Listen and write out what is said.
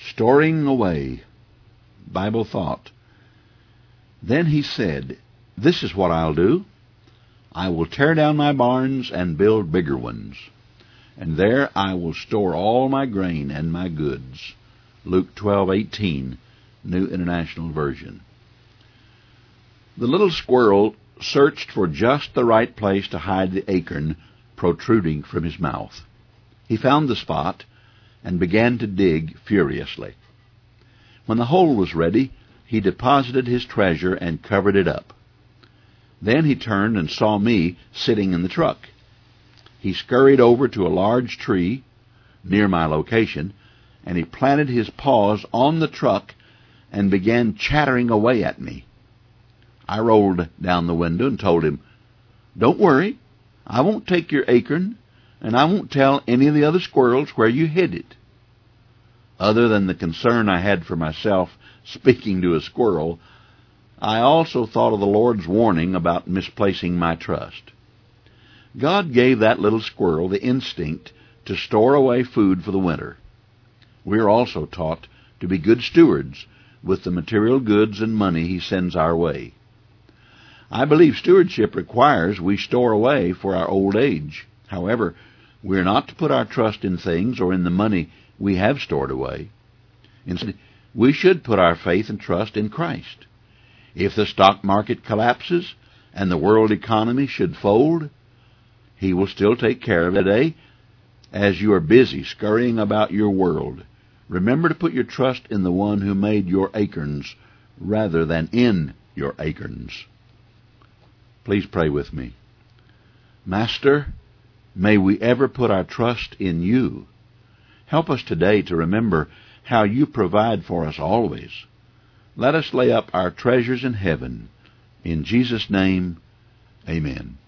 Storing away. Bible thought. Then he said, "This is what I'll do. I will tear down my barns and build bigger ones, and there I will store all my grain and my goods." Luke 12:18, New International Version. The little squirrel searched for just the right place to hide the acorn protruding from his mouth. He found the spot and began to dig furiously. When the hole was ready, he deposited his treasure and covered it up. Then he turned and saw me sitting in the truck. He scurried over to a large tree near my location, and he planted his paws on the truck and began chattering away at me. I rolled down the window and told him, "Don't worry, I won't take your acorn, and I won't tell any of the other squirrels where you hid it." Other than the concern I had for myself speaking to a squirrel, I also thought of the Lord's warning about misplacing my trust. God gave that little squirrel the instinct to store away food for the winter. We are also taught to be good stewards with the material goods and money He sends our way. I believe stewardship requires we store away for our old age. However, we are not to put our trust in things or in the money we have stored away. Instead, we should put our faith and trust in Christ. If the stock market collapses and the world economy should fold, He will still take care of it today. As you are busy scurrying about your world, remember to put your trust in the one who made your acorns rather than in your acorns. Please pray with me. Master, may we ever put our trust in You. Help us today to remember how You provide for us always. Let us lay up our treasures in heaven. In Jesus' name, amen.